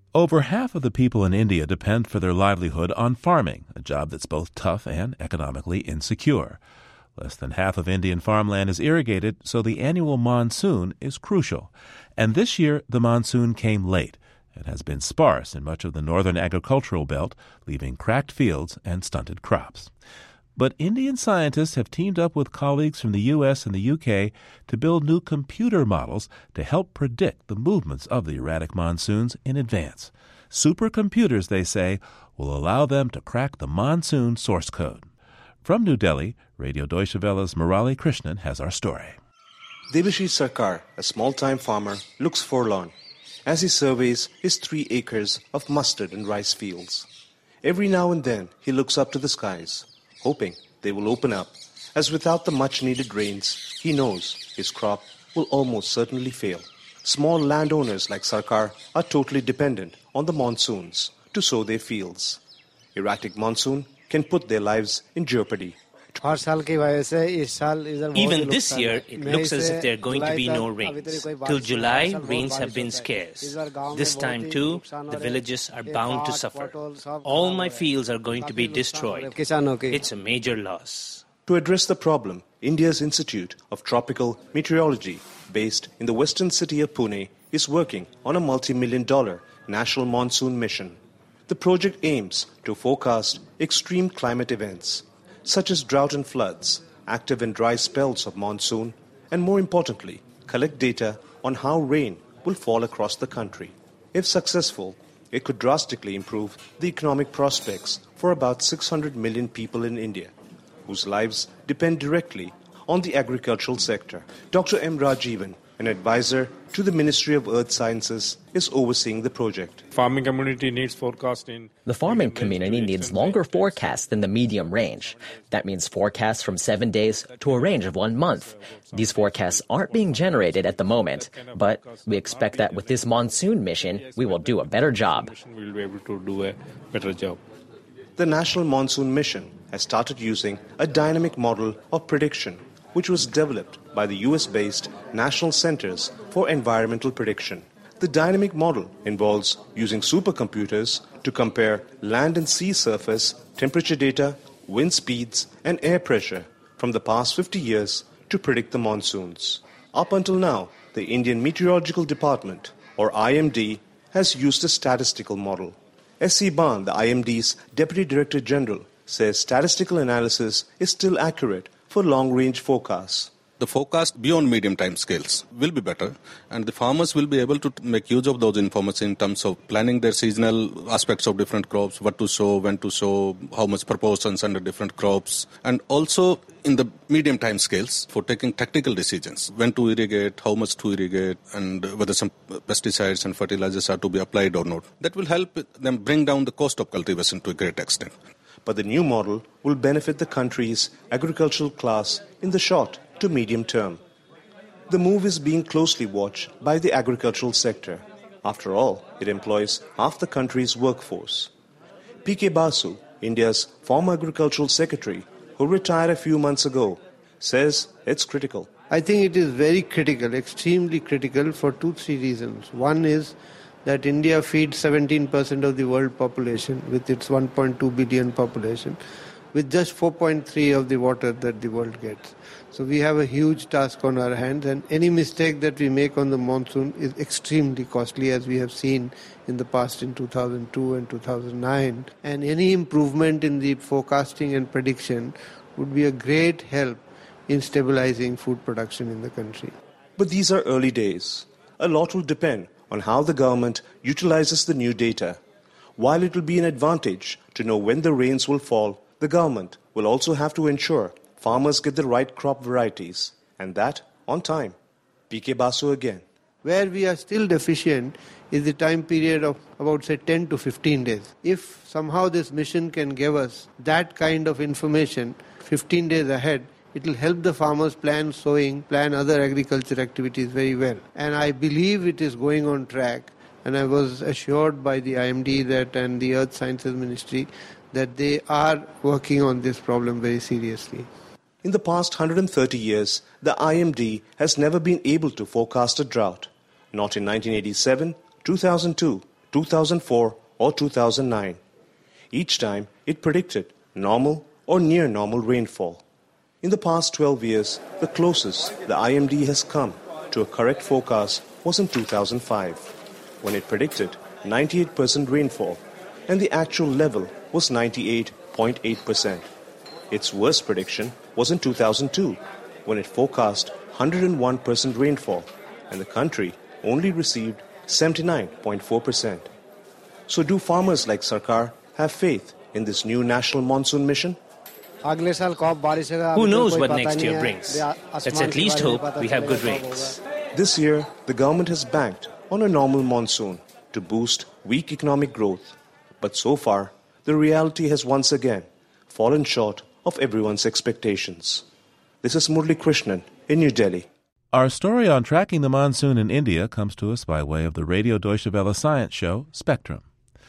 Over half of the people in India depend for their livelihood on farming, a job that's both tough and economically insecure. Less than half of Indian farmland is irrigated, so the annual monsoon is crucial. And this year, the monsoon came late and has been sparse in much of the northern agricultural belt, leaving cracked fields and stunted crops. But Indian scientists have teamed up with colleagues from the U.S. and the U.K. to build new computer models to help predict the movements of the erratic monsoons in advance. Supercomputers, they say, will allow them to crack the monsoon source code. From New Delhi, Radio Deutsche Welle's Murali Krishnan has our story. Debashish Sarkar, a small-time farmer, looks forlorn as he surveys his 3 acres of mustard and rice fields. Every now and then, he looks up to the skies, hoping they will open up, as without the much-needed rains, he knows his crop will almost certainly fail. Small landowners like Sarkar are totally dependent on the monsoons to sow their fields. Erratic monsoon can put their lives in jeopardy. Even this year, it looks as if there are going to be no rains. Till July, rains have been scarce. This time too, the villages are bound to suffer. All my fields are going to be destroyed. It's a major loss. To address the problem, India's Institute of Tropical Meteorology, based in the western city of Pune, is working on a multi-million-dollar national monsoon mission. The project aims to forecast extreme climate events, such as drought and floods, active and dry spells of monsoon, and more importantly, collect data on how rain will fall across the country. If successful, it could drastically improve the economic prospects for about 600 million people in India, whose lives depend directly on the agricultural sector. Dr. M. Rajivan, an advisor to the Ministry of Earth Sciences, is overseeing the project. Farming community needs forecasting. The farming community needs longer forecasts than the medium range. That means forecasts from 7 days to a range of 1 month. These forecasts aren't being generated at the moment, but we expect that with this monsoon mission, we will do a better job. We'll be able to do a better job. The National Monsoon Mission has started using a dynamic model of prediction, which was developed by the US-based National Centers for Environmental Prediction. The dynamic model involves using supercomputers to compare land and sea surface, temperature data, wind speeds, and air pressure from the past 50 years to predict the monsoons. Up until now, the Indian Meteorological Department, or IMD, has used a statistical model. S.C. Ban, the IMD's Deputy Director General, says statistical analysis is still accurate for long-range forecasts. The forecast beyond medium time scales will be better, and the farmers will be able to make use of those information in terms of planning their seasonal aspects of different crops, what to sow, when to sow, how much proportions under different crops, and also in the medium time scales for taking tactical decisions, when to irrigate, how much to irrigate, and whether some pesticides and fertilizers are to be applied or not. That will help them bring down the cost of cultivation to a great extent. But the new model will benefit the country's agricultural class in the short to medium term. The move is being closely watched by the agricultural sector. After all, it employs half the country's workforce. P.K. Basu, India's former agricultural secretary, who retired a few months ago, says it's critical. I think it is very critical, extremely critical for 2-3 reasons. One is that India feeds 17% of the world population with its 1.2 billion population, with just 4.3 of the water that the world gets. So we have a huge task on our hands, and any mistake that we make on the monsoon is extremely costly, as we have seen in the past in 2002 and 2009. And any improvement in the forecasting and prediction would be a great help in stabilizing food production in the country. But these are early days. A lot will depend on how the government utilizes the new data. While it will be an advantage to know when the rains will fall, the government will also have to ensure farmers get the right crop varieties, and that on time. P.K. Basu again. Where we are still deficient is the time period of about, say, 10 to 15 days. If somehow this mission can give us that kind of information 15 days ahead, it will help the farmers plan sowing, plan other agriculture activities very well. And I believe it is going on track. And I was assured by the IMD and the Earth Sciences Ministry that they are working on this problem very seriously. In the past 130 years, the IMD has never been able to forecast a drought. Not in 1987, 2002, 2004 or 2009. Each time, it predicted normal or near normal rainfall. In the past 12 years, the closest the IMD has come to a correct forecast was in 2005, when it predicted 98% rainfall, and the actual level was 98.8%. Its worst prediction was in 2002, when it forecast 101% rainfall, and the country only received 79.4%. So do farmers like Sarkar have faith in this new national monsoon mission? Who knows what next year brings? Let's at least hope we have good rains. This year, the government has banked on a normal monsoon to boost weak economic growth. But so far, the reality has once again fallen short of everyone's expectations. This is Murli Krishnan in New Delhi. Our story on tracking the monsoon in India comes to us by way of the Radio Deutsche Welle science show, Spectrum.